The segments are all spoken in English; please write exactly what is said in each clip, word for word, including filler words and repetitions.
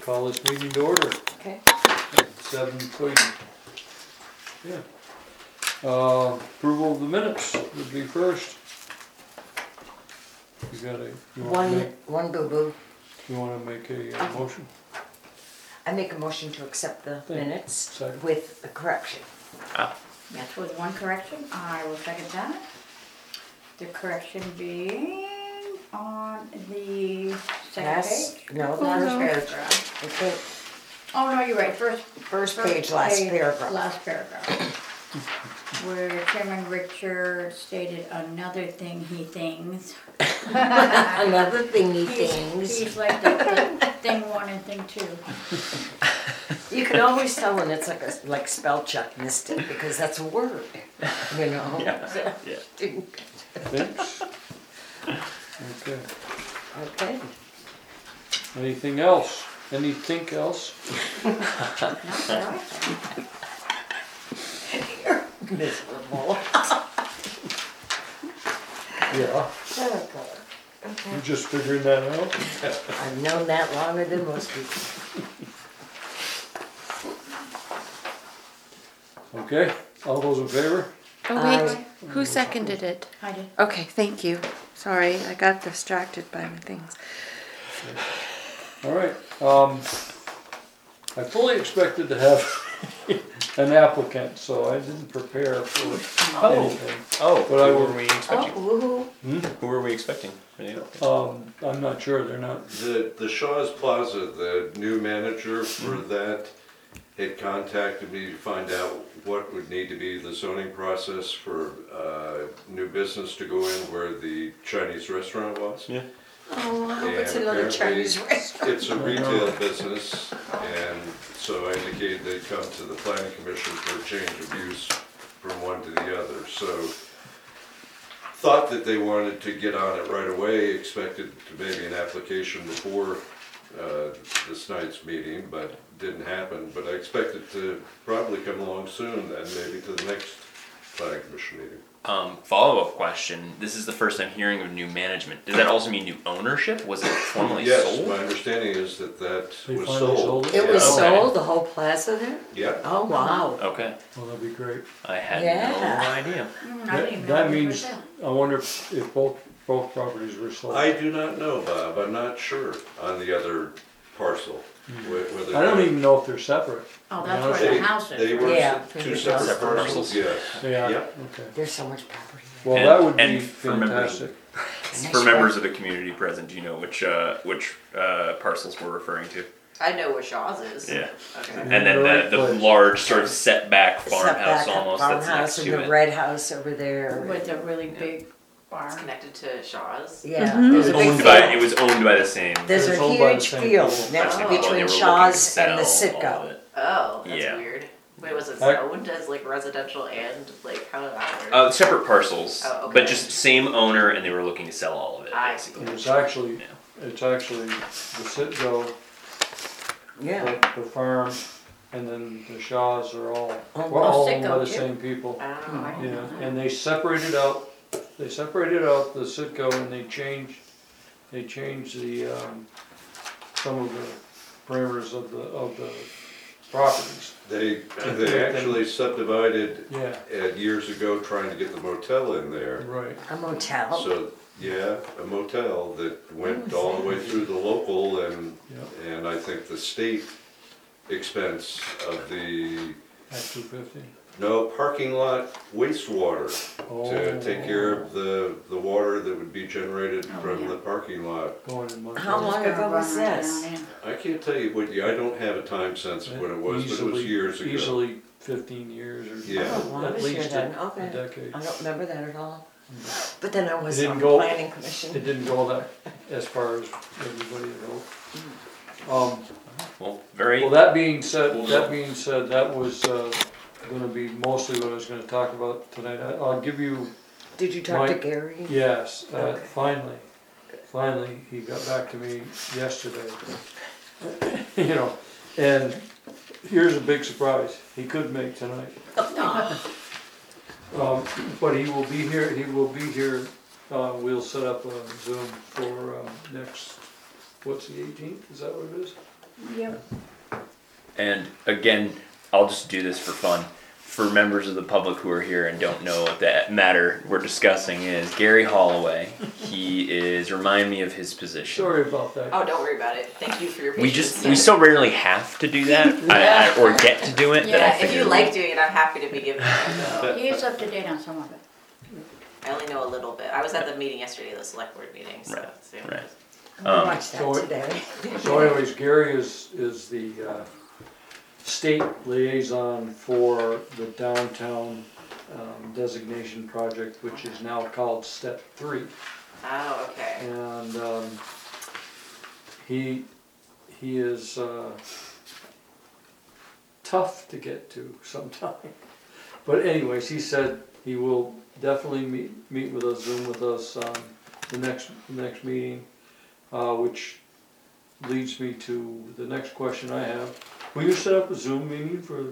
call this meeting to order. Okay. Seven thirty. Yeah. Uh, approval of the minutes would be first. You got a, you wanna One, make, one boo-boo. you wanna make a uh, motion? I make a motion to accept the Thank you. minutes Second. with a correction. Ah, Yes, with one correction, I will second that. The correction being on the second Last, page. no, First last paragraph. paragraph. Okay, Oh, no, you're right, first. First page, last page, paragraph. Last paragraph. Where Chairman Richard stated another thing he thinks. Another thing he He's- thinks. He's like the, the thing one and thing two. You can always tell when it's like a, like spell check missed it because that's a word, you know? yeah, yeah. Thanks. Okay. Okay. Anything else? Anything else? Not that I think. Miserable. Yeah. Oh, God. Okay. You just figuring that out? I've known that longer than most people. Okay, all those in favor? Oh Aye. wait, who seconded it? I did. Okay, thank you. Sorry, I got distracted by my things. All right, um, I fully expected to have an applicant, so I didn't prepare for Oh. anything. Oh, But I who will- were we Oh, expecting? woohoo. Who were we expecting? Any- Um, I'm not sure, they're not, The, the Shaw's Plaza, the new manager for that, had contacted me to find out what would need to be the zoning process for, uh, new business to go in where the Chinese restaurant was. Yeah. Oh, I hope it's And another apparently Chinese restaurant. It's a retail business, and so I indicated they'd come to the planning commission for a change of use from one to the other, so thought that they wanted to get on it right away, expected to maybe an application before uh, this night's meeting, but didn't happen, but I expect it to probably come along soon, and maybe to the next planning commission meeting. Um, follow-up question. This is the first I'm hearing of new management. Does that also mean new ownership? Was it formally Yes, sold? my understanding is that that They was finally sold. sold it? It was Okay. sold, the whole plaza there? Yeah. Oh, wow. Okay, well, that'd be great. I had Yeah. no idea. Mm, I didn't even know That it was means, for sale. I wonder if if both, both properties were sold. I do not know, Bob, I'm not sure on the other parcel, wh- whether. I don't even know if they're separate. Oh, that's No, where They, the house is. they right? were Yeah. two Separate separate parcels. parcels, yes. Yeah, Yep. okay. There's so much property Well, And- that would be and for members- fantastic. there. For members of the community present, do you know which uh, which uh, parcels we're referring to? I know what Shaw's is. Yeah. Okay. Yeah. And then the right the, the place. large sort of setback farmhouse Setback almost that's farmhouse next and to the it. red house over there. With a really big It's barn. connected to Shaw's. Yeah, Mhm. It there's was a big owned by field. it was owned by the same. There's It's a owned by the huge same field people. now same people, and they between were looking to Shaw's and the sell all of Sitco. it. Oh, that's Yeah. weird. Wait, was it I- zoned as like residential and like how did that work? Uh, separate parcels, Oh, okay. but just same owner, and they were looking to sell all of it. I basically. It's actually, Yeah. it's actually the Citgo, Yeah. the, the farm, and then the Shaws are all, Oh, we're all well, owned by the Citgo too. same people. I don't know. I didn't Yeah, know that. and they separated out, they separated out the Citgo and they changed, they changed the, um, some of the parameters of the, of the properties. They, they actually subdivided Yeah, uh, years ago trying to get the motel in there. right. A motel. So, yeah, a motel that went Oh, all the way through the local and, Yeah, and I think the state expense of the, at two fifty. no, parking lot wastewater Oh. to take care of the, the water that would be generated Oh, from yeah. the parking lot. Going in Montana. How long Just gonna ago run was right this? down in. I can't tell you what, I don't have a time sense of when it was, but it was Easily- years ago. Easily fifteen years or. Yeah. Oh, well, I At was here least a then. a Okay. decade. I don't remember that at all. But then I was didn't on the go- planning It commission. didn't go that, as far as everybody had hoped. Um, Well, very. well, that being said, that being said, that was, uh, gonna be mostly what I was gonna talk about tonight. I- I'll give you, Did you talk to Mike- Gary? yes, uh, Okay. finally, finally, he got back to me yesterday. You know, and here's a big surprise, he could make tonight. Um, but he will be here, he will be here, uh, we'll set up a Zoom for, um, next, what's the eighteenth, is that what it is? Yep. And again, I'll just do this for fun. For members of the public who are here and don't know what that matter we're discussing is, Gary Holloway, he is, remind me of his position. Sorry about that. Oh, don't worry about it. Thank you for your We patience. just, we so rarely have to do that, I, I, or get to do it, that I Yeah, figured. if you like doing it, I'm happy to be given it. He is up to date on some of it. I only know a little bit. I was at the meeting yesterday, the select board meeting, so. Right, that's the right. only- I Um, watched that so it- today. So anyways, Gary is, is the, uh, state liaison for the downtown, um, designation project, which is now called Step Three. Oh, okay. And, um, he, he is, uh, tough to get to sometimes. But anyways, he said he will definitely meet, meet with us, Zoom with us, um, the next, the next meeting, uh, which leads me to the next question I have. Will you set up a Zoom meeting for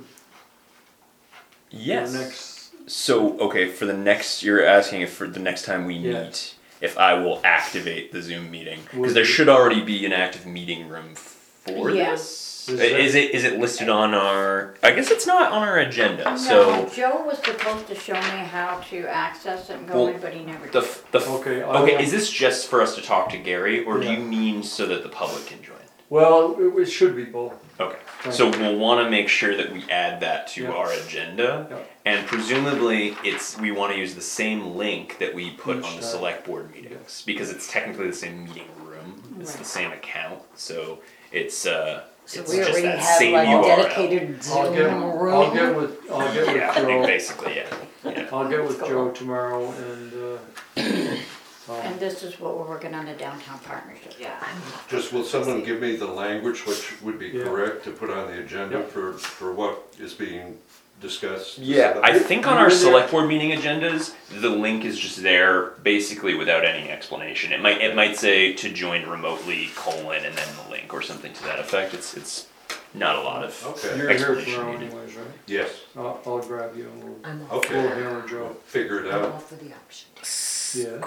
Yes. the next? So, okay, for the next, you're asking if for the next time we Yeah. meet, if I will activate the Zoom meeting, because Would there you? should already be an active meeting room for Yeah. this. Is I- Is, that- it is it listed on our? I guess it's not on our agenda. No, So Joe was supposed to show me how to access it and go Well, in, but he never the did. f- the f- Okay, I okay, will- is this just for us to talk to Gary, or do Yeah. you mean so that the public can join? Well, it, it should be both. Okay, Right. so we'll want to make sure that we add that to Yeah. our agenda, Yeah. and presumably it's we want to use the same link that we put Each on the time. select board meetings because it's technically the same meeting room. It's the Right. same account, so it's uh, So it's we just already that have same like U R L. dedicated I'll Zoom get, room. I'll get with, I'll get with Yeah, Joe. basically, yeah. yeah. I'll get with Joe tomorrow and, uh, um, And this is what we're working on, the downtown partnership. Yeah. Just will someone give me the language which would be Yeah. correct to put on the agenda Yep. for, for what is being discussed? Yeah, I think on You our in there? select board meeting agendas, the link is just there basically without any explanation. It might it might say to join remotely colon and then the link or something to that effect. It's it's not a lot of Okay, you're here explanation tomorrow needed. anyways, right? yes, I'll, I'll grab you and we'll, I'm all, okay, we'll hammer Joe. figure it I'm out. all for the option. Yeah.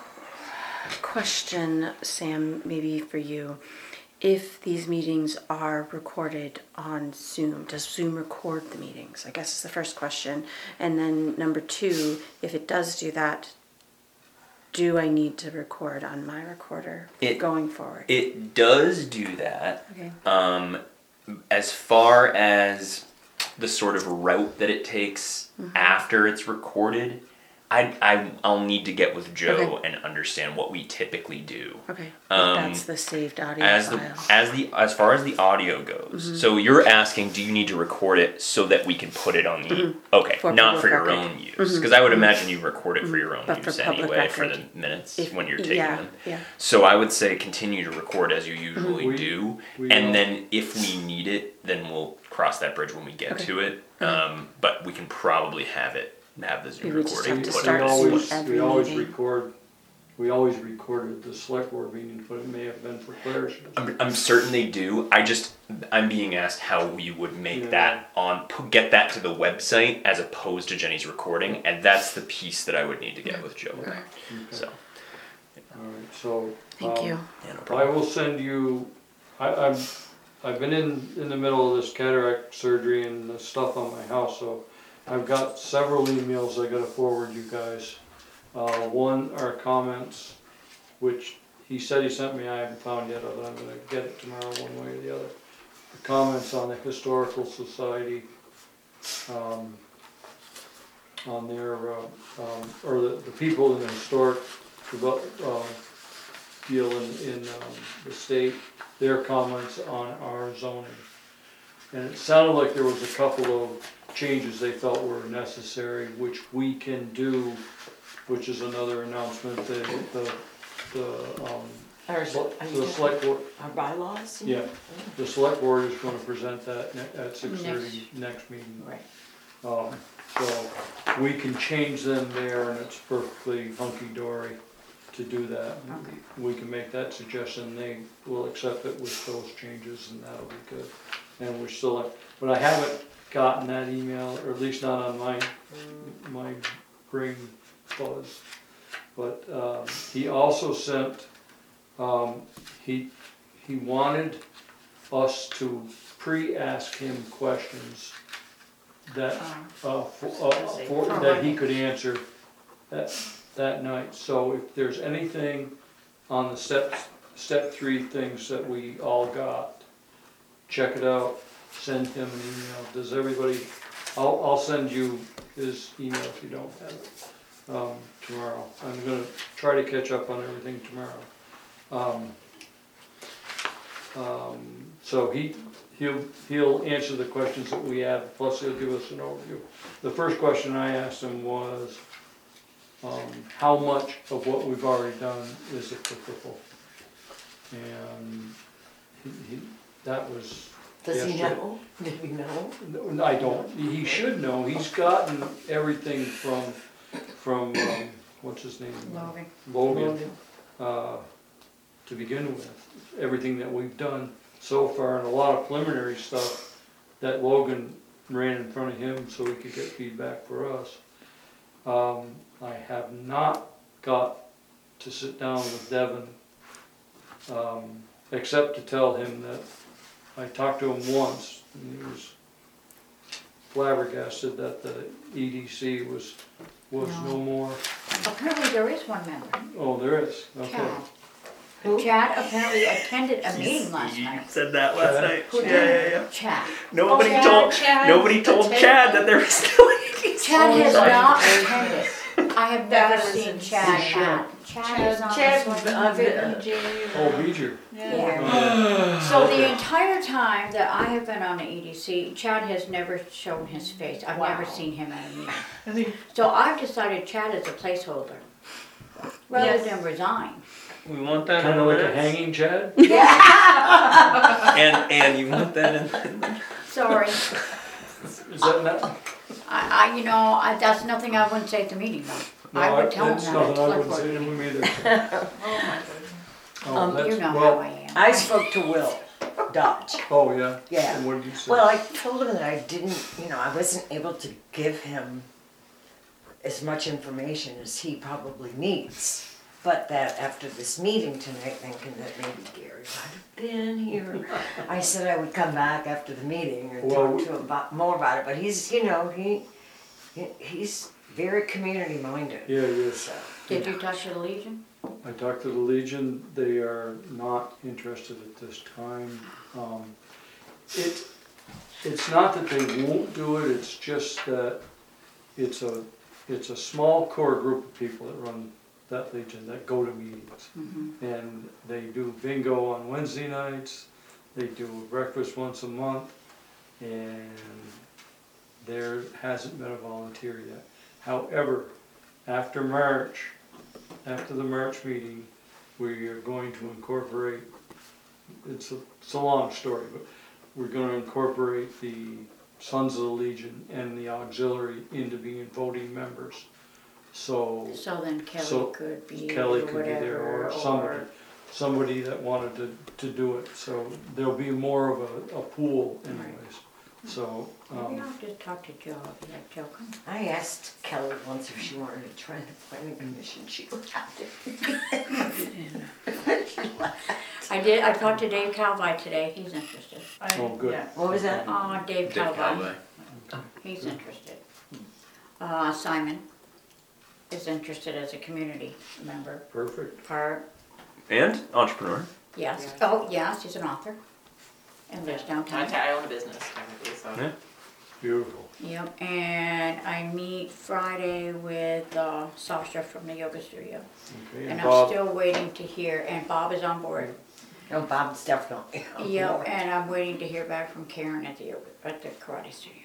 Question, Sam, maybe for you. If these meetings are recorded on Zoom, does Zoom record the meetings? I guess is the first question. And then number two, if it does do that, do I need to record on my recorder It- going forward? It does do that. Okay. Um, as far as the sort of route that it takes after it's recorded, I, I, I'll need to get with Joe Okay. and understand what we typically do. Okay. Um, That's the saved audio As the file. as the as far as the audio goes, so you're asking, do you need to record it so that we can put it on the okay, For not public for your record. own use, because I would imagine you record it for your own But for use public anyway for the record. minutes If- when you're taking yeah, them. yeah. So I would say continue to record as you usually We- do, we, and uh, then if we need it, then we'll cross that bridge when we get Okay. to it. Um, but we can probably have it have the Zoom We would just recording have to put start on We a as Zoom always, every we always meeting. record, we always recorded the select board meetings, but it may have been for Claire's. I'm, I'm certain they do. I just I'm being asked how we would make Yeah. that on pu- get that to the website as opposed to Jenny's recording, and that's the piece that I would need to get with Joe about. So Alright, so. Thank um, you. yeah, no I problem. will send you, I, I've, I've been in, in the middle of this cataract surgery and the stuff on my house, so I've got several emails I gotta forward you guys. Uh, one are comments, which he said he sent me, I haven't found yet, but I'm gonna get it tomorrow one way or the other. The comments on the Historical Society, um, on their, uh, um, or the, the people in the historic, devel- uh, deal in, in, um, the state, their comments on our zoning. And it sounded like there was a couple of changes they felt were necessary, which we can do, which is another announcement, the, the, the, um, Our, sele- are you the talking- select board, our bylaws? yeah, the select board is gonna present that ne- at six thirty Next. next meeting. Right. Um, so we can change them there and it's perfectly hunky-dory to do that. We can make that suggestion, they will accept it with those changes and that'll be good. And we're still, but I haven't gotten that email, or at least not on my, my brain buzz. But, um, he also sent, um, he, he wanted us to pre-ask him questions that, uh, for, uh, for, that he could answer that, that night. So if there's anything on the step, step three things that we all got, check it out, send him an email. Does everybody, I'll, I'll send you his email if you don't have it, um, tomorrow. I'm gonna try to catch up on everything tomorrow. Um, um, so he, he'll, he'll answer the questions that we have, plus he'll give us an overview. The first question I asked him was, um, how much of what we've already done is applicable? And he, he, that was Does he yesterday. know? Did he know? No, I don't, he should know, he's gotten everything from, from, um, what's his name? Logan. Logan, uh, to begin with, everything that we've done so far, and a lot of preliminary stuff that Logan ran in front of him so he could get feedback for us. Um, I have not got to sit down with Devin, um, except to tell him that I talked to him once, and he was flabbergasted that the E D C was, was no more. Apparently there is one member, Oh, there is, okay. Chad. Chad apparently attended a meeting last night. said that last Chad? night. Who Yeah, did? yeah, yeah. Chad. Nobody Chad, told Chad, nobody told attended. Chad that there was still a Chad has sorry. not attended. I have That never was seen in- Chad Sure. not. Chad is on Chad, this one. uh, Oh, Beecher. Yeah. So the entire time that I have been on the E D C, Chad has never shown his face. I've never Wow. seen him at a meeting. So I've decided Chad is a placeholder, rather Yes. than resign. We want that Kinda in like the a minutes. hanging Chad? And and you want that in Sorry, Is that not? I, I, you know, I, that's nothing I wouldn't say at the meeting though. I No, would tell him that's that nothing at I select wouldn't say board to meeting. him either. Oh my goodness. Oh, Um, that's- You know well, how I am. I spoke to Will Dodge. Oh, yeah? Yeah. And what did you say? Well, I told him that I didn't, you know, I wasn't able to give him as much information as he probably needs. But that after this meeting tonight, thinking that maybe Gary might have been here, I said I would come back after the meeting and Well, talk to him about, more about it. But he's, you know, he, he- he's very community minded. Yeah, yes. So, Did you talk to the Legion? I talked to the Legion, they are not interested at this time. Um, It, it's not that they won't do it, it's just that it's a, it's a small core group of people that run that Legion, that go to meetings. And they do bingo on Wednesday nights, they do breakfast once a month, and there hasn't been a volunteer yet. However, after March, after the March meeting, we are going to incorporate, it's a, it's a long story, but we're gonna incorporate the Sons of the Legion and the auxiliary into being voting members. So So then Kelly So could be Kelly or could be there, whatever, or somebody, somebody that wanted to, to do it, so there'll be more of a, a pool anyways. So, Maybe um, I'll just talk to Joe, I'll be like, Joe, come. I asked Kelly once if she wanted to try the planning commission. She laughed at me. I did, I talked to Dave Calvi today, he's interested. oh, good. What was that? Uh, Dave Dick Calvi, Calway. he's interested. Uh, Simon is interested as a community member, Perfect. part, And entrepreneur. yes, oh, yes, he's an author. And lives I, downtown. I own a business technically, so. Yeah. Beautiful. Yep, and I meet Friday with, uh, Sasha from the yoga studio. Okay, And and I'm Bob, still waiting to hear, and Bob is on board. No, Bob's definitely. on Yep, board. and I'm waiting to hear back from Karen at the, yoga- at the karate studio.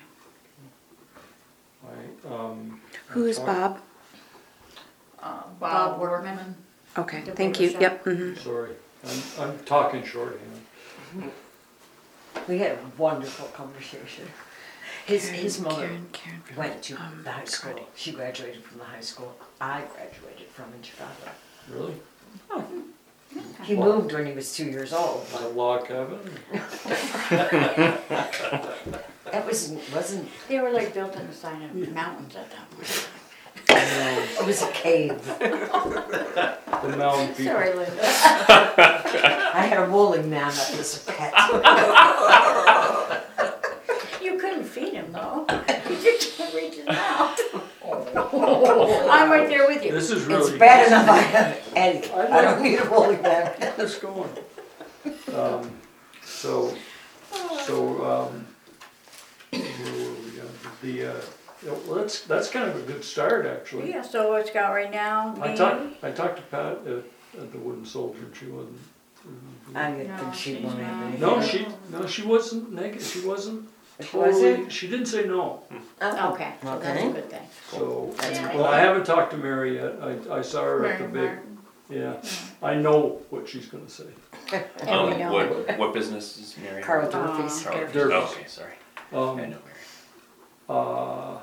I, um. Who is I Bob? Uh, Bob Workman. Okay, The thank paper you. shop. Yep. mhm. talked- Sorry, I'm, I'm talking shorthand. We had a wonderful conversation. His, his mother Karen, Karen. went to um, the high school. She graduated from the high school I graduated from in Chicago. Really? He moved when he was two years old. Was But it log cabin? that was, wasn't, They were like built on the side of mountains at that point. No, it was a cave. the mountain people. Sorry, Linda. I had a woolly mammoth as a pet. You couldn't feed him though. You just can't reach his mouth. I'm right there with you. This is really. It's bad enough I have Eddie. I don't need a woolly mammoth. Get this going. Um, so, so, um, where were we on? The, uh, yeah, well, that's, that's kind of a good start, actually. Yeah, so what's got right now, I me? talked, I talked to Pat at, at the Wooden Soldier, and she wasn't. I didn't No, think she she's wanted not. anything. No, she, no, she wasn't negative, she wasn't Was totally, it? she didn't say no. Oh, Okay, so that's a Okay. good thing. So, That's Yeah. well, I haven't talked to Mary yet, I, I saw her at the Mary big, Martin. yeah, I know what she's gonna say. And we Um, know. what, what business is Mary? Carl Um, Durfee's. Carl. Durfee's. Oh, okay, sorry. I Um, know Mary. uh,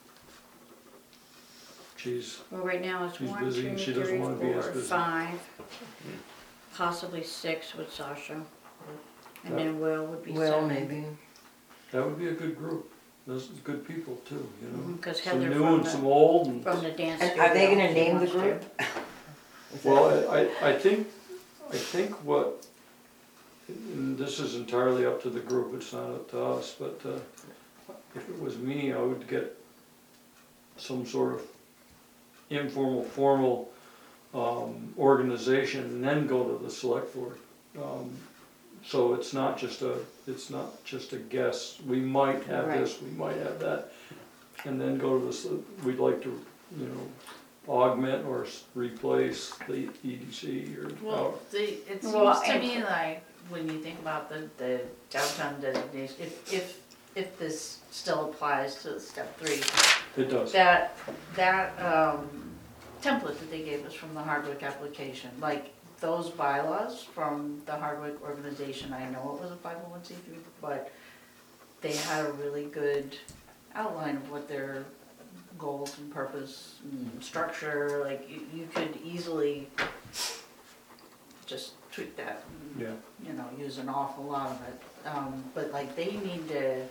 geez, Well, right now it's She's one, busy two, and she doesn't three, wanna be as four, busy. five, possibly six with Sasha. And Yeah. then Will would be Will, seven. maybe. that would be a good group, those are good people too, you know? Mhm, 'cause Some Heather new from and the- some old and. From the dance And studio. are they gonna she name the wants to. group? Is that- Well, I, I think, I think what, and this is entirely up to the group, it's not up to us, but, uh, if it was me, I would get some sort of informal, formal, um, organization and then go to the select board. Um, So it's not just a, it's not just a guess, we might have this, we might have that, and then go to this, we'd like to, you know, augment or s- replace the E D C or. Well, the, it Well, seems to and- me like, when you think about the, the downtown designation, if, if, if this still applies to step three, It does. that, that, um, template that they gave us from the Hardwick application, like, those bylaws from the Hardwick organization, I know it was a five oh one C three, but they had a really good outline of what their goals and purpose and structure, like, you, you could easily just tweak that and, Yeah, you know, use an awful lot of it. Um, but like, they need to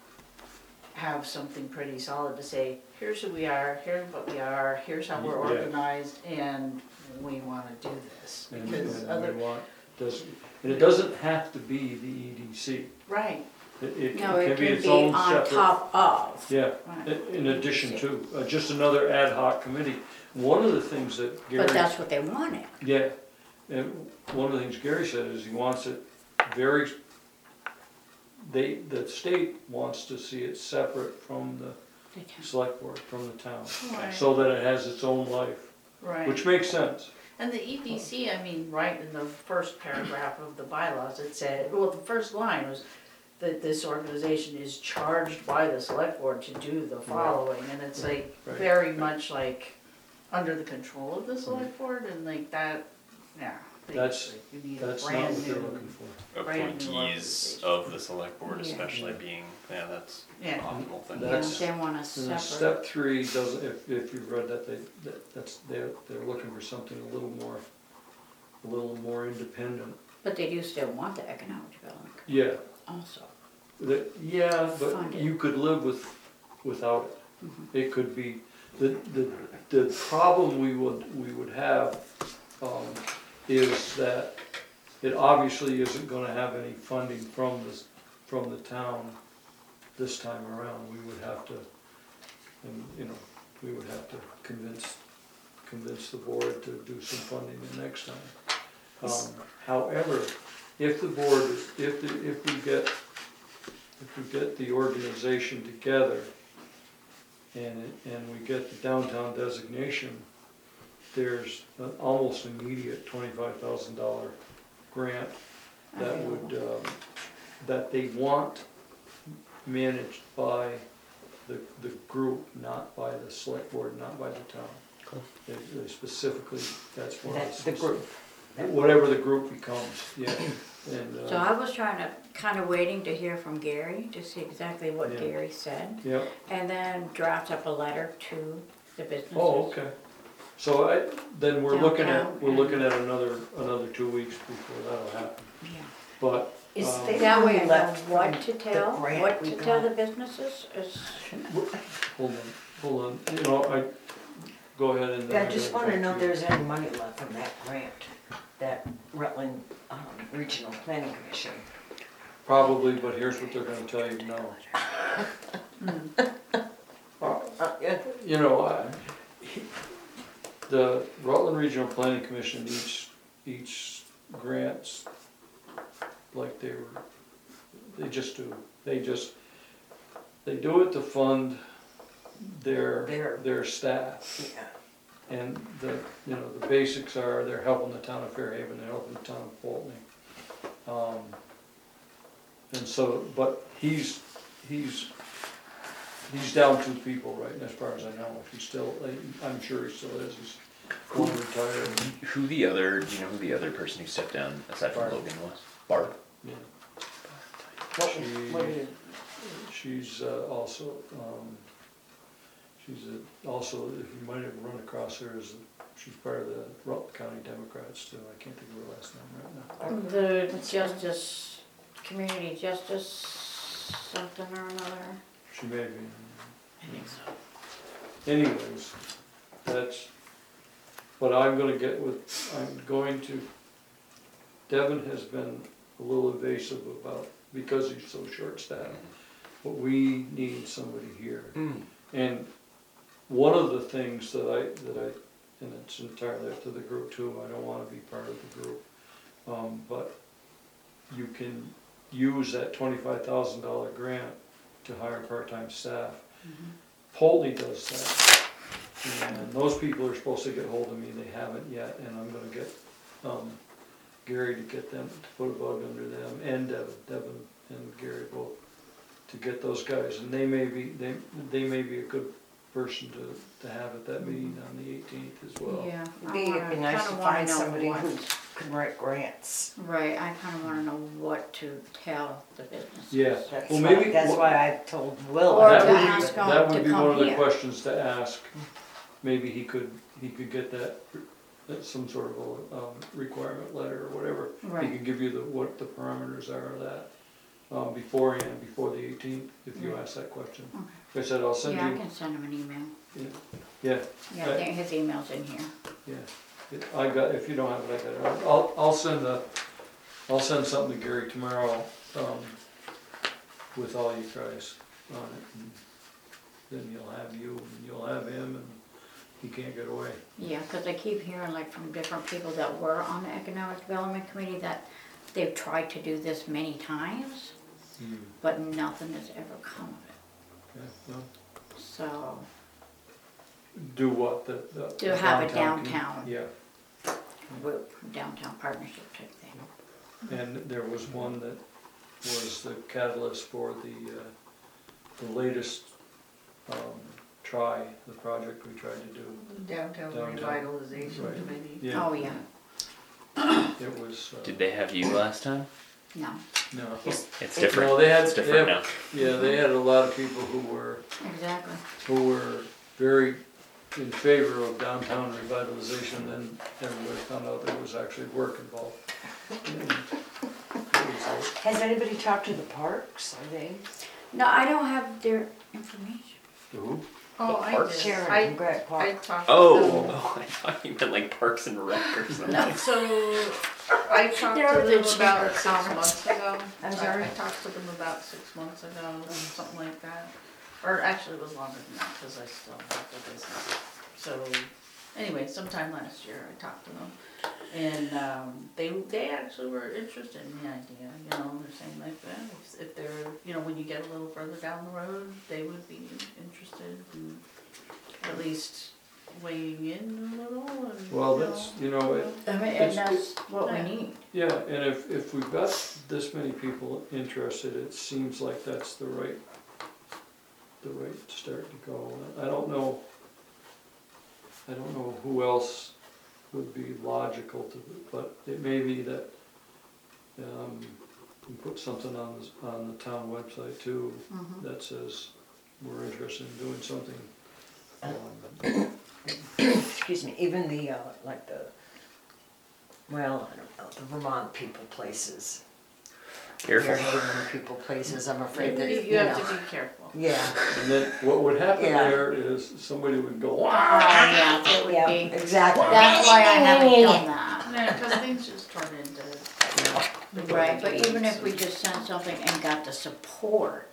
have something pretty solid to say, here's who we are, here's what we are, here's how we're Yeah. organized, and we wanna do this. and, Because and other, we want, does, and it doesn't have to be the E D C, right, it, it No, can it be can its be own on separate. top of. Yeah, right. in, in addition to, uh, just another ad hoc committee. One of the things that Gary. But that's what they wanted. Yeah, and one of the things Gary said is he wants it very, they, the state wants to see it separate from the They can- select board, from the town, Right. so that it has its own life, Right. which makes sense. And the E D C, I mean, right in the first paragraph of the bylaws, it said, well, the first line was that this organization is charged by the select board to do the following, and it's like, Right. very much like, under the control of the select board, and like that, yeah. they- That's- like, you need a That's not brand what they're new- looking for. brand new Appointees organization. of the select board Yeah. especially being, yeah, that's Yeah. an optimal thing. Yeah, That's- they want a And then separate. step three doesn't, if, if you've read that, they, that, that's, they're, they're looking for something a little more, a little more independent. But they do still want the economic development Yeah, also. the, yeah, but Funded. you could live with, without it. It could be, the, the, the problem we would, we would have, um, is that it obviously isn't gonna have any funding from this, from the town this time around. We would have to, and, you know, we would have to convince, convince the board to do some funding the next time. Um, however, if the board, if, the if we get, if we get the organization together and, it- and we get the downtown designation, there's an almost immediate twenty-five thousand dollar grant that would, um, that they want managed by the, the group, not by the select board, not by the town. They, they specifically, that's one of That's the group. Whatever the group becomes, yeah, and, So uh, I was trying to, kind of waiting to hear from Gary, to see exactly what Yeah. Gary said. yeah, And then draft up a letter to the businesses. oh, okay. So I, then we're looking at, Downtown we're and- looking at another, another two weeks before that'll happen, Yeah. but, Is um, there- That way I know Left what from to the tell, grant what we to tell got. the businesses is, hold on, hold on, you know, I, go ahead and. I just wanna know if there's any money left from that grant that Rutland, um, Regional Planning Commission. Probably, but here's what they're gonna tell you, no. Uh, Uh, yeah. You know, I, he- the Rutland Regional Planning Commission, each, each grants, like they were, they just do, they just, they do it to fund their, Their- their staff. Yeah. And the, you know, the basics are, they're helping the town of Fairhaven, they're helping the town of Pulteney. Um, And so, but he's, he's, he's down two people, right, as far as I know, if he's still, I'm sure he still is, he's one retired, Who the other, do you know who the other person who stepped down aside from Barb. Logan was? Barb. yeah. What, She- what did, She's uh, also, um, she's a- also, if you might have run across her, is, she's part of the Rutland County Democrats too, I can't think of her last name right now. The justice, community justice, something or another. She may be, I think so. anyways, that's, but I'm gonna get with, I'm going to, Devin has been a little evasive about, because he's so short-staffed, but we need somebody here. And one of the things that I, that I, and it's entirely up to the group too, I don't wanna be part of the group, um, but you can use that twenty-five thousand dollar grant to hire part-time staff. Pulteney does that, and those people are supposed to get hold of me, they haven't yet, and I'm gonna get, um, Gary to get them, to put a bug under them, and Devin, Devin and Gary both, to get those guys, and they may be, they, they may be a good person to, to have at that meeting on the eighteenth as well. Yeah. it'd be, it'd be nice to find somebody who can write grants. Right, I kinda wanna know what to tell the businesses. Yeah. That's Well, why, maybe- that's why I told Will. Or That to would ask be, them that to would be come one of the here. questions to ask, maybe he could, he could get that, that some sort of a, um, requirement letter or whatever. He Right, can give you the, what the parameters are of that, um, beforehand, before the eighteenth, if you Right. ask that question. Okay. Like I said, I'll send yeah, I you, can send him an email. yeah, Yeah, I think his email's in here. yeah. It- I got, if you don't have it, I got it. I'll, I'll send a, I'll send something to Gary tomorrow, um, with all you guys on it. And then you'll have you, and you'll have him, and he can't get away. Yeah, cause I keep hearing like from different people that were on the Economic Development Committee that they've tried to do this many times, Hmm. but nothing has ever come of it. Yeah, no. So, Do what, the, the. To have a commu- downtown. Yeah, group, downtown partnership type thing. and there was one that was the catalyst for the, uh, the latest, um, try, the project we tried to do. Downtown Downtown. revitalization Right. committee. Yeah, Oh, yeah, it was, uh, Did they have you last time? no, no. It's No, different. they had, It's they different had, now. yeah, they had a lot of people who were, exactly. who were very in favor of downtown revitalization, then everybody found out there was actually work involved. And it was like, Has anybody talked to the parks? Are they? No, I don't have their information. who? Oh, I Parks? did. Sharon I, and Greg I Park. talked. Oh, to them. oh, I thought you meant like Parks and Rec or something. No. So, I talked They're to the them about chamber six conference. months ago. I'm I- sorry? I talked to them about six months ago, something like that. Or actually, it was longer than that, cause I still have the business. So, anyway, sometime last year, I talked to them. And, um, they, they actually were interested in the idea, you know, they're saying like that, if, if they're, you know, when you get a little further down the road, they would be interested in at least weighing in a little and, Well, you that's, know, you know, it, I mean, It's- and that's what we Yeah. need. yeah, and if, if we've got this many people interested, it seems like that's the right, the right start to go. I don't know, I don't know who else would be logical to, but it may be that, um, we put something on the, on the town website too, Mhm. that says we're interested in doing something. Um, Excuse me, even the, uh, like the, well, I don't know, the Vermont people places. Careful. Fairhaven people places, I'm afraid that, You you you have know, to be careful. yeah, And then what would happen Yeah. there is somebody would go, Oh, wow, yeah, it would yeah, be, exactly. that's why I haven't done that. Yeah, because things just turn into. Right, but even if we just sent something and got the support,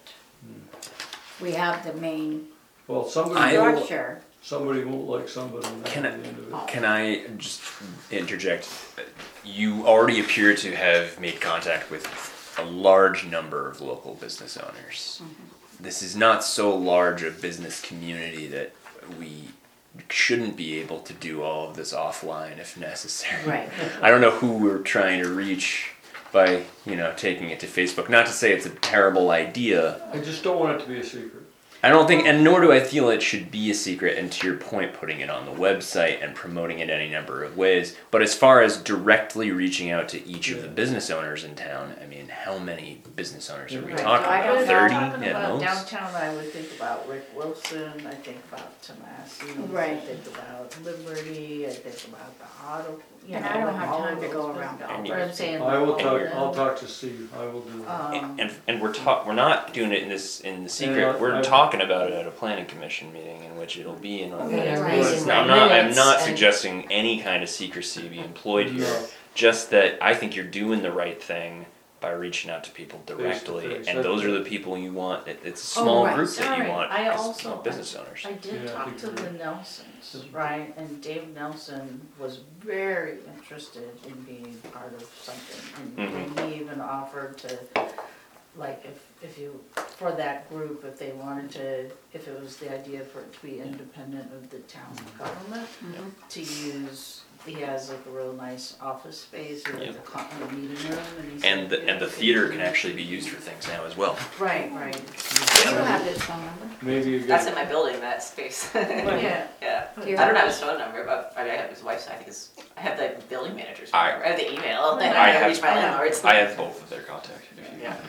we have the main Well, somebody, I- won't- structure. somebody won't like somebody, and that's Can the I- end of it. Can I just interject? You already appear to have made contact with a large number of local business owners. This is not so large a business community that we shouldn't be able to do all of this offline if necessary. Right. I don't know who we're trying to reach by, you know, taking it to Facebook. Not to say it's a terrible idea. I just don't want it to be a secret. I don't think, and nor do I feel it should be a secret, and to your point, putting it on the website and promoting it any number of ways. But as far as directly reaching out to each of the business owners in town, I mean, how many business owners are we Right. talking So I about? don't- thirty Talking at about most? downtown, I would think about Rick Wilson, I think about Tomasi, I Right. think about Liberty, I think about the auto, you And know. I don't like have all time of to go those around businesses. all But I'm those. saying. I will all talk, of them. I'll talk to Steve, I will do that. Um, And and we're talk we're not doing it in this in the secret. Yeah, we're I- talking about it at a planning commission meeting in which it'll be in on Yeah, minutes. raising Now, I'm my not I'm minutes not and- suggesting any kind of secrecy be employed here. No. Just that I think you're doing the right thing by reaching out to people directly, face. and those are the people you want. It, it's a Oh, small right, group that sorry. you want I as also- business owners. I did Yeah, I talk think to you're the right. Nelsons, right, and Dave Nelson was very interested in being part of something. And Mhm. and he even offered to, like, if, if you, for that group, if they wanted to, if it was the idea for it to be independent of the town government, to use, he has like a real nice office space or like Yep. a con- a meeting room, and he said. And the and the yeah, theater if can you- actually be used for things now as well. Right, right, You don't have his phone number? Maybe you That's in get, my building, that space. yeah. Yeah. Do you I don't have have his phone number, but I have his wife's. I think his. I have the building manager's phone I- number. I have the email. And I I, have- reach my landlords. I have both of their contact. If you Yeah.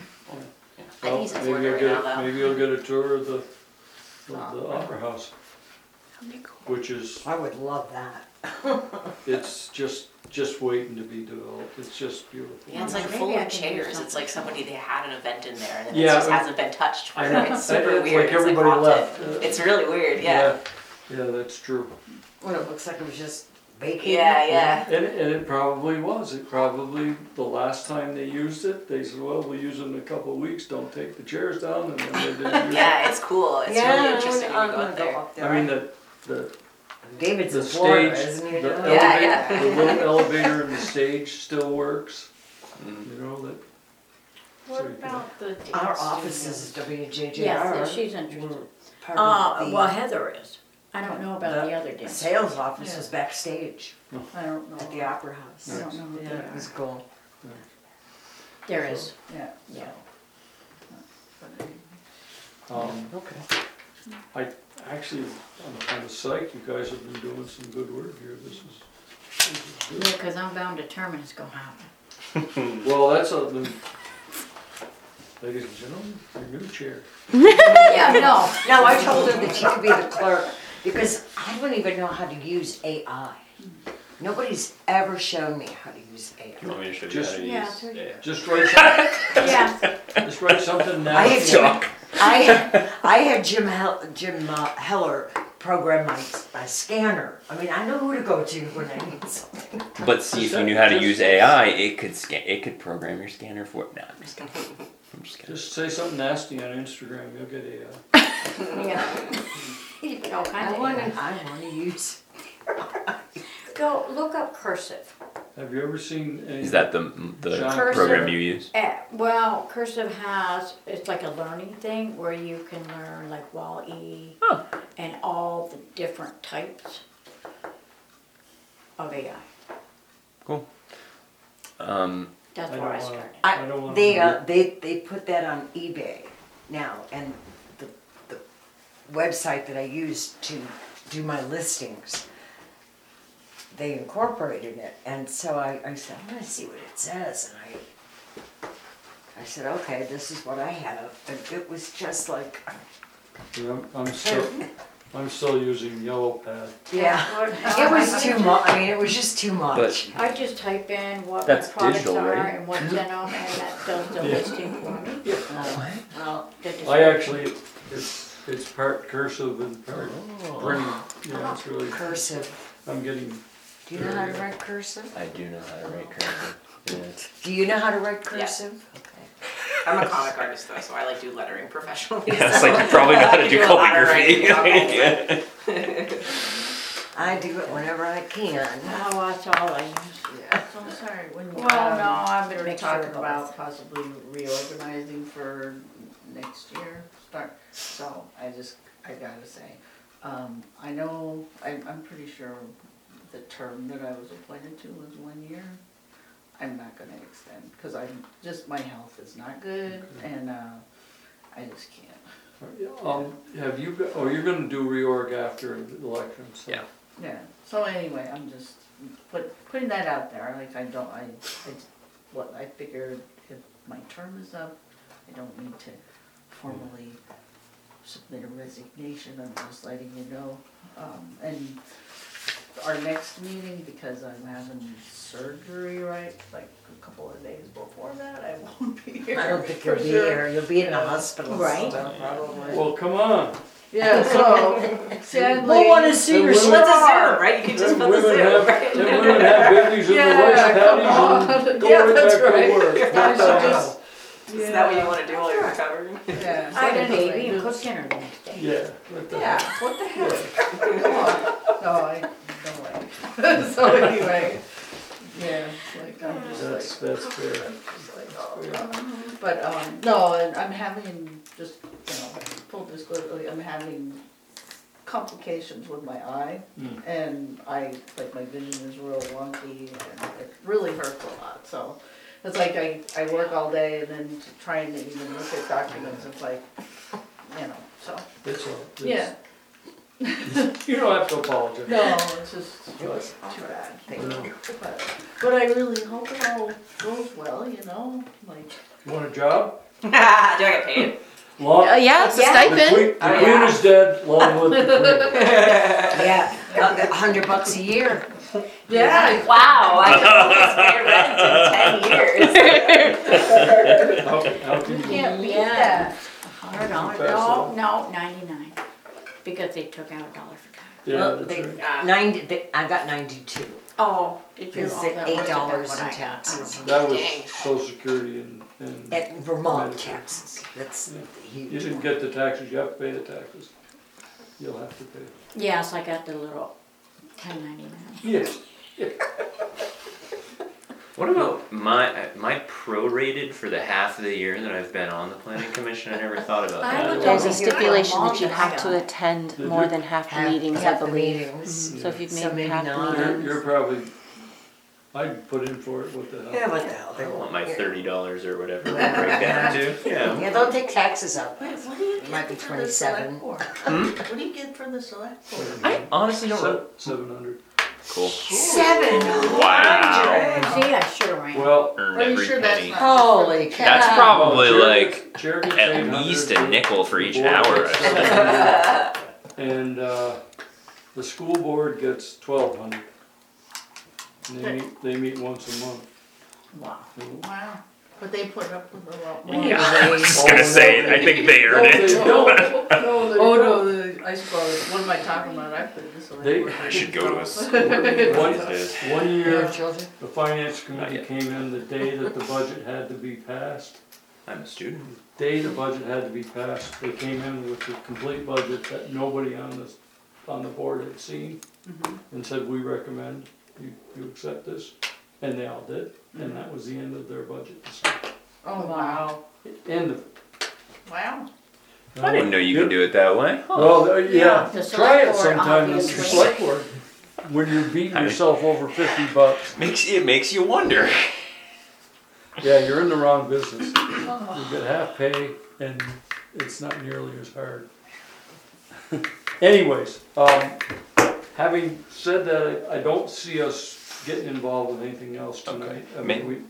I well, think he's in maybe Florida you'll right get, now, though. maybe you'll get a tour of the, of the Opera House, That'd be cool. which is, I would love that. it's just, just waiting to be developed, it's just beautiful. Yeah, it's like Maybe full I of can do chairs. It's something. like somebody they had an event in there and then Yeah, it just but- hasn't been touched. For, I know. it's super It's weird. like everybody haunted. left. Uh, It's really weird. Yeah. Yeah, yeah, that's true. Well, it looks like it was just vacated. Yeah, yeah. And, and it probably was, it probably, the last time they used it, they said, well, we'll use it in a couple of weeks, don't take the chairs down, and then they didn't use it. Yeah, it's cool. It's Yeah, really interesting I'm when you go gonna up there. up there. I mean, the, the, David's the in Florida, stage, isn't he? the now? Yeah, elevator, yeah. the little elevator in the stage still works, Mm. you know, that. What so you can- about the dance Our office studios? is W J J R. Yes, she's interested. We're part Uh, of the well, Heather is. I don't know about The the other dance. sales office Yeah. was backstage I don't know. at the Opera House. I don't know what Yeah, they it was are. cool. There is. Yeah, Yeah. Um, Okay. I, actually, I'm kind of psyched, you guys have been doing some good work here, this is, this is Yeah, because I'm bound determined it's gonna happen. good. Well, that's a, ladies and gentlemen, your new chair. Yeah, no. No, I told her that she could be the clerk because I don't even know how to use A I. Nobody's ever shown me how to use A You I. want me to show you Just- how to Yeah, use? sure. Yeah. Just write something, Yeah. just write something I now. have Jim, I, I had Jim Hel, Jim uh, Heller program my, my scanner. I mean, I know who to go to when I need something. But see, if you knew how to use A I, it could scan. It could program your scanner for. Nah, I'm just kidding. I'm just kidding. Just say something nasty on Instagram, you'll get A I. Yeah. You get all kinds I of want emails. to, I want to use. Go look up cursive. Have you ever seen any? Is that the the John program Cursive? you use? Eh, well, cursive has, it's like a learning thing where you can learn like Wall E Huh. and all the different types of A I. Cool. Um, That's I where I don't wanna- started. I don't wanna- They, uh, they, they put that on eBay now, and the, the website that I use to do my listings, they incorporated it, and so I, I said, I'm gonna see what it says, and I, I said, okay, this is what I have, and it was just like, Yeah, I'm, I'm still, I'm still using Yellow Pad. yeah, it was too much, I mean, it was just too much. I just type in what my That's products digital, are right? and what's in them, and that does the Yeah. listing for me. Uh, Well, The I description. actually, it's, it's part cursive and part printing, you know, it's really, cursive, I'm getting Do you know how to write cursive? I do know how to write cursive. Yeah. Do you know how to write cursive? Okay. I'm a comic artist though, so I like do lettering professionally. It's so like you probably know how to I do a lot of calligraphy. writing, okay. Yeah. I do it whenever I can. Oh, that's all I use. Yeah. So I'm sorry, when Well, um, no, I've been we were mixed talking with about both. possibly reorganizing for next year, start, so I just, I gotta say, um, I know, I'm, I'm pretty sure the term that I was appointed to was one year. I'm not gonna extend, cause I'm, just my health is not good, and, uh, I just can't. Um, have you, got- oh, you're gonna do reorg after the election, so. Yeah. Yeah, so anyway, I'm just put, putting that out there, like I don't, I, I, what, I figured if my term is up, I don't need to formally submit a resignation, I'm just letting you know. Um, and our next meeting, because I'm having surgery, right, like a couple of days before that, I won't be here. I don't think for you'll be sure. here. You'll be in the Yeah. hospital Right. still, probably. Well, come on. Yeah, so sadly. We'll wanna see your women- What's a scar. Zoom, right? You can just Them put the women Zoom, have, right? them women have babies in the Yeah, rice come paddies and on. go Yeah, right that's back to right. work. I What the should hell? just- Is that what you want to do while you're recovering? Yeah. so I had a anyway, baby and just- cooked dinner the next day. Yeah, what the Yeah, hell? what the heck? Come on. No, I, no way. So anyway, yeah, like, I'm just like. That's, that's fair. just like, oh, no. But, um, no, and I'm having, just, you know, full disclosure, like, I'm having complications with my eye. Mm. And I, like, my vision is real wonky and it really hurts a lot, so. It's like I, I work all day and then trying to even look at documents, it's like, you know, so, It's all, it's, yeah. you don't have to apologize. No, it's just It was too bad. Thank No. you. But, but I really hope it all goes well, you know, like. You want a job? Do I get paid? Long, Uh, yeah, it's a Yeah. the stipend. queen, the Oh, queen yeah. is dead, long live the queen. Yeah, a a hundred bucks a year. Yeah. Wow, I could almost pay rent in ten years. How, how can you? Can't beat Yeah. that. Hundred dollars, Pass it no, on. no, ninety-nine, because they took out a dollar for tax. Yeah, Well, that's they, right. Ah. ninety, they, I got ninety-two. Oh, did you? Is Oh, it that eight wasn't dollars what in I got. taxes? That was Dang. social security and, and At Vermont Medicare. taxes, that's you huge. didn't get the taxes, you have to pay the taxes. You'll have to pay. Yes, I got the little ten ninety-nine. Yes. What about my my prorated for the half of the year that I've been on the planning commission? I never thought about I that. looked There's a over here for stipulation long that you and I have got to it. attend Did more you? than half the Half- meetings, I half the believe. meetings. So if you've So made maybe half the not. You're, meetings. you're probably, I'd put in for it, what the hell? Yeah, what the hell, I they want won't. my yeah. thirty dollars or whatever to break down to. Yeah. Yeah, they'll take taxes out. Wait, what do you It might be get for the select twenty-seven. board? Hmm? What do you get for the select board? I honestly don't know. Seven hundred. Cool. Seven Wow. See, I should've ran. Well, Earned Are you every sure that's penny. not? Holy cow. That's probably Chair like gets- chair gets at eight hundred, least a the- nickel for the each board hour. gets seven hundred, And, uh, the school board gets twelve hundred. And they meet, they meet once a month. Wow, Mhm. wow, but they put up with a lot more. Yeah, I was gonna say, I think they earn No, it. they don't. No, they Oh, don't. no, the, I suppose, what am I talking about? I put this away. They- I should go to a school meeting One, these days. one You year, have children? the finance Not committee yet. came in the day that the budget had to be passed. I'm a student. Day the budget had to be passed, they came in with the complete budget that nobody on this, on the board had seen. Mhm. And said, we recommend you, you accept this, and they all did, and that was the end of their budget. Oh, wow, End of it. wow. I didn't know you could do it that way. Huh. Well, uh, Yeah, yeah, the try it select board, sometime, the obviously. select board, when you're beating I- yourself over fifty bucks. Makes it makes you wonder. Yeah, you're in the wrong business. You get half pay, and it's not nearly as hard. Anyways, um, having said that, I I don't see us getting involved with anything else tonight. I May- mean, we,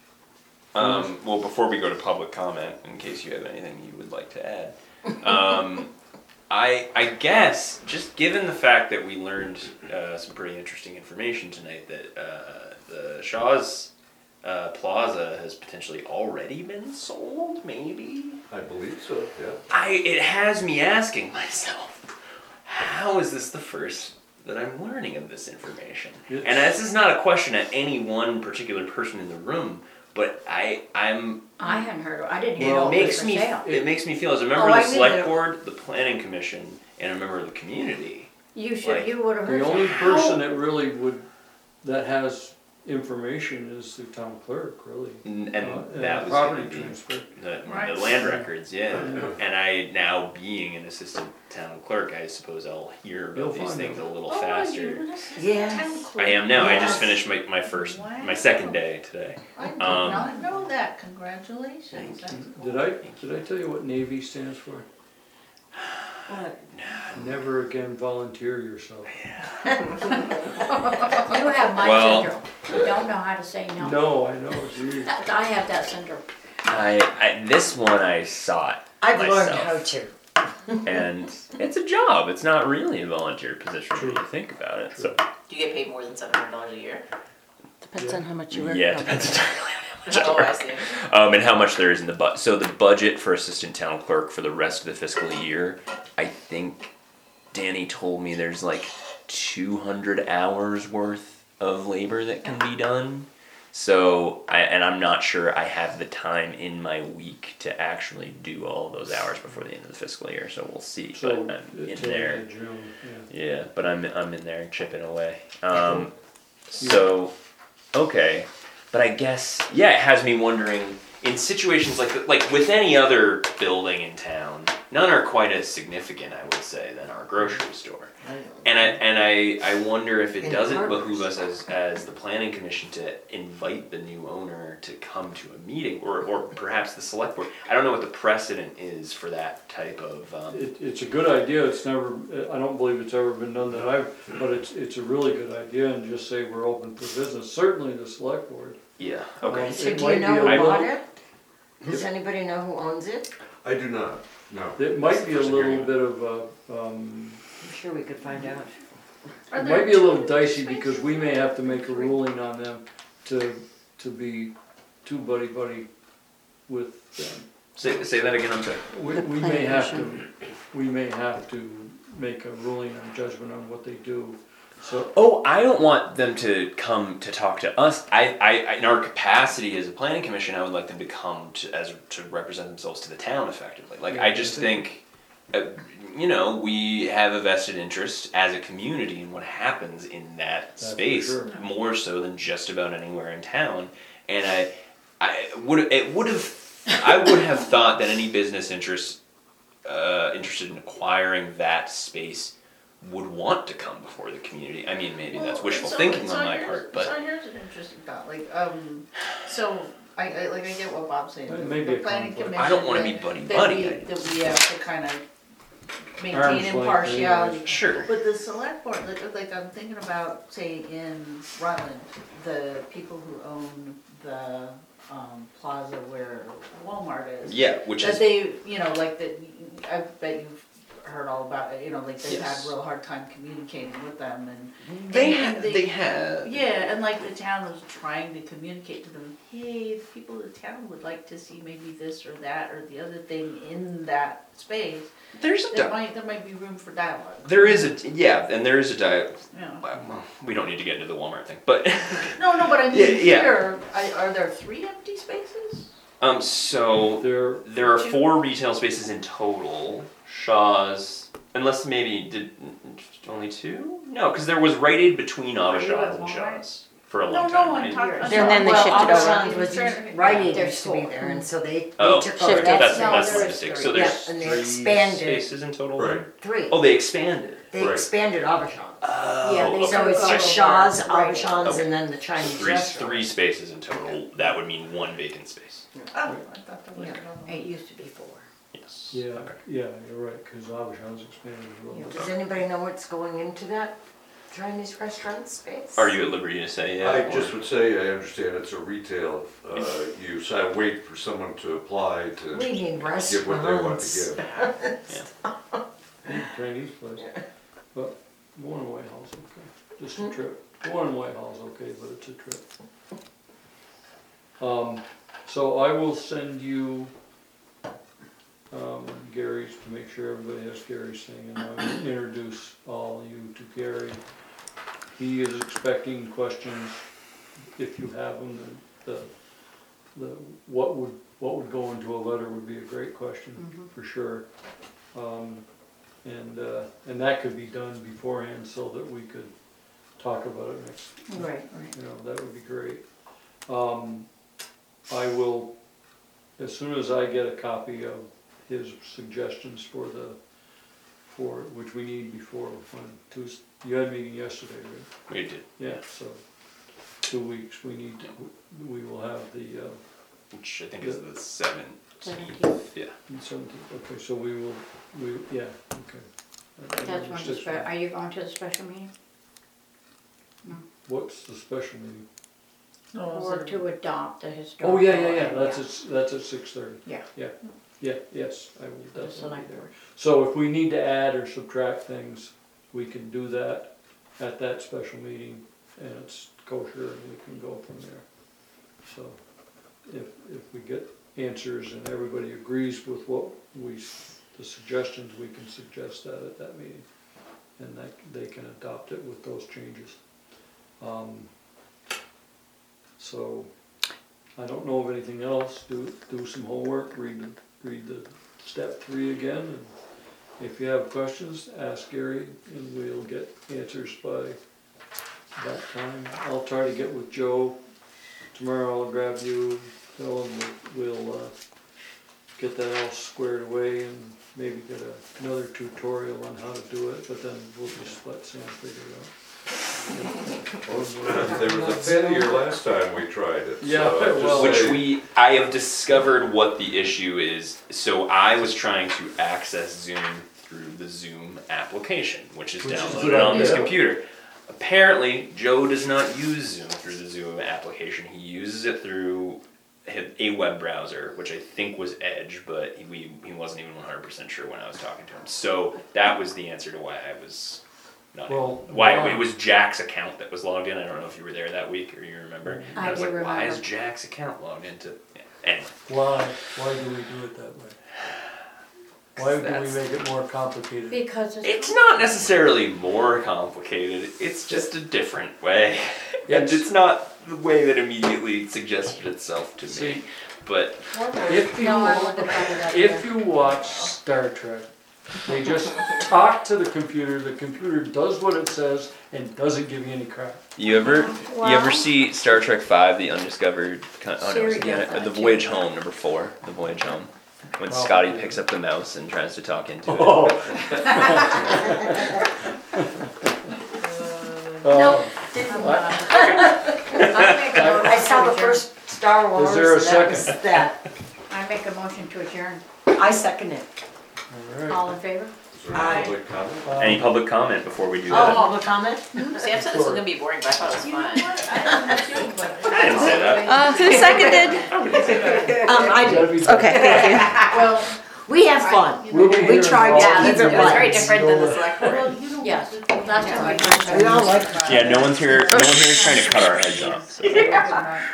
Um, well, before we go to public comment, in case you have anything you would like to add, um, I I guess just given the fact that we learned uh, some pretty interesting information tonight, that uh, the Shaw's uh, Plaza has potentially already been sold, maybe. I believe so, yeah. I it has me asking myself, how is this the first that I'm learning of this information. It's- And this is not a question at any one particular person in the room, but I, I'm, I hadn't heard, of- I didn't it even know it was makes for me, sale. it makes me feel as a member Oh, of I the knew select that. board, the planning commission, and a member of the community. You should, like, you would have heard. The only how- person that really would, that has information is the town clerk, really. And, Uh, and that was property gonna be transfer. the, Right. the land records, yeah. And I, now being an assistant town clerk, I suppose I'll hear You'll about these find things out. a little Oh, faster. you're an assistant Yes. town clerk. I am now. I Yes. just finished my, my first, my second day today. I did Um, not know that, congratulations. Thank That's cool. Did I, did I tell you what Navy stands for? What? Never again volunteer yourself. You have my Well- syndrome. You don't know how to say no. No, I know, geez. That- I have that syndrome. I, I this one I sought I've learned myself, how to. and it's a job. It's not really a volunteer position True. when you think about it. So Do you get paid more than seven hundred dollars a year? Depends Yeah. on how much you work. yeah, it probably. depends entirely on how much I Oh, I work. see. Um, and how much there is in the budget. So the budget for assistant town clerk for the rest of the fiscal year, I think Danny told me there's like two hundred hours worth of labor that can be done. So, I, and I'm not sure I have the time in my week to actually do all those hours before the end of the fiscal year. So we'll see. So, but I'm in until there. end of June, yeah. Yeah, but I'm I'm in there chipping away. Um, so, okay, but I guess yeah, it has me wondering in situations like th- like with any other building in town. None are quite as significant, I would say, than our grocery store. And I and I, I wonder if it And doesn't Harvard's. behoove us as as the planning commission to invite the new owner to come to a meeting, or or perhaps the select board. I don't know what the precedent is for that type of. Um, It, it's a good idea, it's never, I don't believe it's ever been done that I've, but it's, it's a really good idea, and just say we're open for business, certainly the select board. yeah. Okay. Um, So it do might you know be who a bought little- it? Does anybody know who owns it? I do not, no. It might be a First little hearing. bit of a, um, I'm sure we could find out. Are it there might be a little two dicey spaces? because we may have to make a ruling on them to, to be too buddy-buddy with them. Say say that again. I'm sorry. We, The we may planning have to, commission. we may have to make a ruling and judgment on what they do, so. Oh, I don't want them to come to talk to us. I, I, in our capacity as a planning commission, I would like them to come to as to represent themselves to the town effectively. Like I just think, uh, you know, we have a vested interest as a community in what happens in that That's for space, sure. more so than just about anywhere in town. And I, I would it would have I would have thought that any business interest uh, interested in acquiring that space would want to come before the community. I mean, maybe that's Well, wishful so- thinking so on my here's- part, but So here's an interesting thought, like, um, so, I, I, like, I get what Bob's saying. It The- may be the a planning conflict. commission I don't want to be that- buddy that buddy. we- I- That we have to kind of Arm's maintain length impartiality. Sure. But the select board, like, like, I'm thinking about, say, in Rutland, the people who own the, um, plaza where Walmart is. Yeah, which That is they, you know, like that, I bet you've heard all about it, you know, like they've Yes. had real hard time communicating with them and. they and ha- they have. Yeah, and like the town was trying to communicate to them, hey, the people of the town would like to see maybe this or that or the other thing in that space. There's a There di- might, there might be room for dialogue. there is a yeah, and there is a di- You know. well, we don't need to get into the Walmart thing, but No, no, but I mean, Yeah, yeah. here, I, are there three empty spaces? um, so There, there are Two. four retail spaces in total. Shaw's, unless maybe did only two? No, because there was Rite Aid between Are you Avishaw's at and Walmart? Shaw's for a No, long no, time. I'm right? talking about. And then they Well, shifted over. Albertsons was, Sure. Rite Aid There's used to be four. there, and so they, they Oh, took shifted. over that's that. No, that's there my is mistake. three. So Yeah, there's and they three expanded. spaces in total. Right. then? Three. Oh, they expanded. They Right. expanded Aubuchon. Oh, Yeah, they okay. So it's Over. Shaw's, Right. Aubuchon's, Okay. and then the So Chinese three restaurant. three spaces in total. That would mean one vacant space. Oh, I thought there was Yeah, another one. it used to be four. Yes. yeah, Okay. yeah, you're right, cause Avishon's expanded as well. Does anybody know what's going into that Chinese restaurant space? Are you at liberty to say yeah? I or- just would say, I understand it's a retail uh, use, I wait for someone to apply to We need give what they want restaurants. to give. Chinese place, but going to Whitehall's okay, just a trip. Going to Whitehall's okay, but it's a trip. Um, so I will send you, um, Gary's to make sure everybody has Gary's thing, and I'll introduce all of you to Gary. He is expecting questions, if you have them, the, the, the, what would, what would go into a letter would be a great question, for sure. Um, and, uh, and that could be done beforehand so that we could talk about it next, Right, right. you know, that would be great. Um, I will, as soon as I get a copy of his suggestions for the, for, which we need before, on Tuesday, you had a meeting yesterday, right? We did, Yeah, so, two weeks, we need to, we will have the, uh, which I think is the seventeenth. Seventeenth. Yeah. seventeenth, okay, so we will, we, yeah, okay. That's when the spe- are you going to the special meeting? What's the special meeting? Or to adopt the historical? Oh, yeah, yeah, yeah, that's at, that's at six thirty. Yeah. Yeah, yeah, yes, I will The definitely select be there. board. So if we need to add or subtract things, we can do that at that special meeting, and it's kosher, and we can go from there. So, if, if we get answers and everybody agrees with what we, the suggestions, we can suggest that at that meeting. And that, they can adopt it with those changes. Um, So, I don't know of anything else, do, do some homework, read the, read the step three again, and if you have questions, ask Gary, and we'll get answers by that time. I'll try to get with Joe tomorrow, I'll grab you, Phil, and we'll, we'll, uh, get that all squared away and maybe get a, another tutorial on how to do it, but then we'll just let Sam figure it out. There was a failure last time we tried it, so Yeah, I just well- Which say- we, I have discovered what the issue is. So I was trying to access Zoom through the Zoom application, which is Which is downloaded good on this idea. computer. Apparently, Joe does not use Zoom through the Zoom application. He uses it through a web browser, which I think was Edge, but he, we, he wasn't even one hundred percent sure when I was talking to him. So that was the answer to why I was not Well, why wow. it was Jack's account that was logged in. I don't know if you were there that week or you remember. I was do like, why is remember. Jack's account logged into? Yeah. Anyway, Why, why do we do it that way? Why do we That's- make it more complicated? Because it's. it's not necessarily more complicated. It's just a different way, and It's- it's not the way that immediately suggested itself to See, me. But If you, No, I wouldn't have thought of that if either. you watch Star Trek, they just talk to the computer, the computer does what it says and doesn't give you any crap. you ever you Well- ever see Star Trek Five: The Undiscovered? Con- Oh no, Siri it's- yeah, does that the too. Voyage Home, number four, The Voyage Home. When Oh. Scotty picks up the mouse and tries to talk into it. Oh. Nope, Uh, didn't. I saw the first Star Wars, Is there a and that was second? that. I make a motion to adjourn. I second it. all right. All in favor? Is there Aye. any public comment? Um, Any public comment before we do Oh, that? public comment? Sam said this was gonna be boring, but I thought it was You know fun. what? I don't know too, but. I didn't say that. Uh, who seconded? Um, I Gotta did. be- Okay, thank you. Well, we have fun. We'll be We hearing tried all to Yeah, keep that's, it it was very light. different than the select board. well, you know. Yes, the- last time we Yeah. tried. We all like Yeah, no one's here. No one here is trying to cut our heads off. So. Yeah.